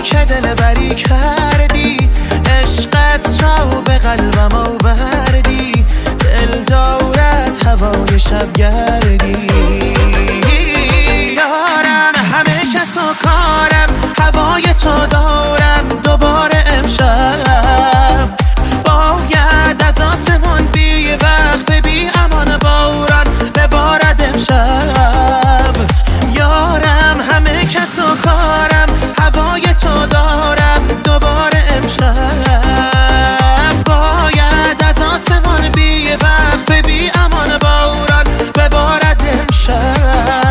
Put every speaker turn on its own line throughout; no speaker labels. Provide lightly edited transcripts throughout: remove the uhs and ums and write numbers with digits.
که دل بری کردی، عشقت را به قلبم آوردی، دل دارد هوای شب گردی. یارم همه کس و کارم، هوای تو دارم دوباره امشب. باید از آسمان بی وقف بی امان باران ببارد امشب. یارم همه کس و کارم، هوای تو دارم دوباره امشب. باید از آسمان بی وقف بی امان باران ببارد امشب.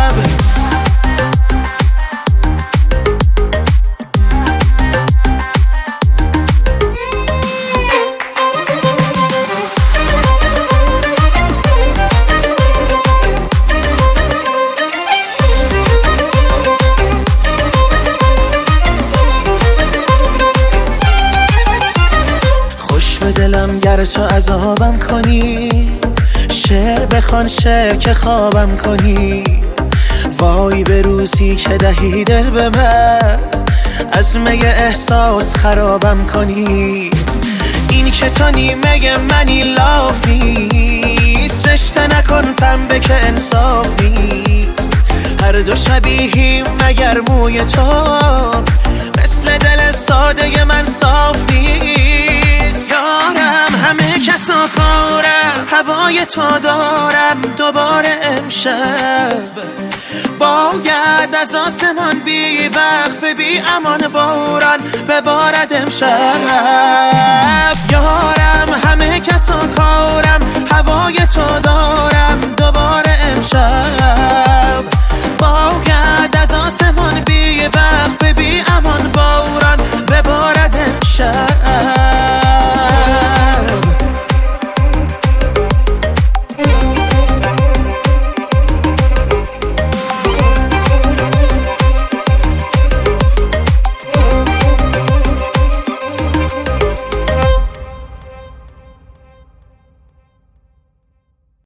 دلم گر تو عذابم کنی، شعر بخوان شعر که خوابم کنی. وای به روزی که دهی دل به من، از می احساس خرابم کنی. این که تو نیمه منی لاف نیست، رشته نکن پنبه که انصاف نیست. هر دو شبیهیم مگر موی تو، مثل دل ساده من صاف نیست. یارم همه کس و کارم، هوای تو دارم دوباره امشب. باید از آسمان بی وقف بی امان باران ببارد امشب. یارم همه کس و کارم، هوای تو دارم